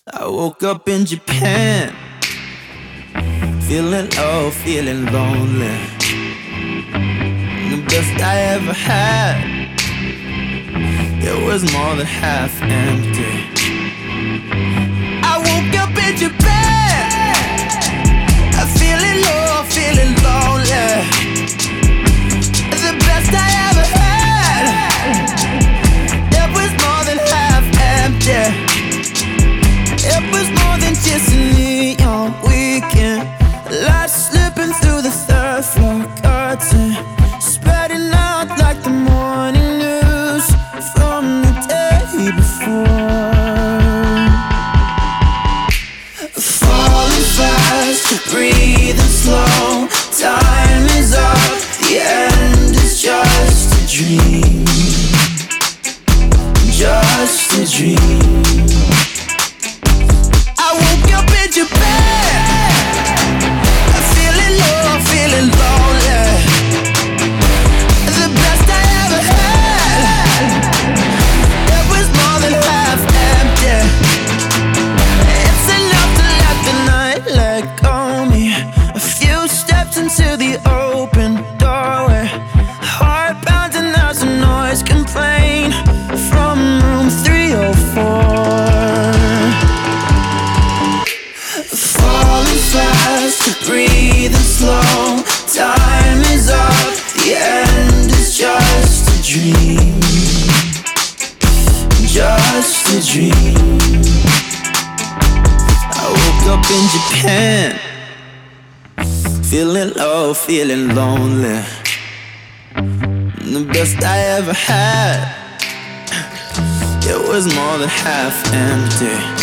I woke up in Japan, feeling low, feeling lonely. The best I ever had, it was more than half empty. I woke up in Japan, feeling low, feeling lonely. The best I ever had, it was more than half empty. It was more than just a neon weekend. Light slipping through the third floor curtain, spreading out like the morning news from the day before. Falling fast, breathing slow. Time is up, the end is just a dream. Just a dream. I woke up in Japan, feeling low, feeling lonely. The best I ever had, it was more than half empty. It's enough to let the night let go me. A few steps into the open doorway, heart pounding as a noise complaint from room 304. Fast, breathing slow. Time is up, the end is just a dream. Just a dream. I woke up in Japan, feeling low, feeling lonely. The best I ever had, it was more than half empty.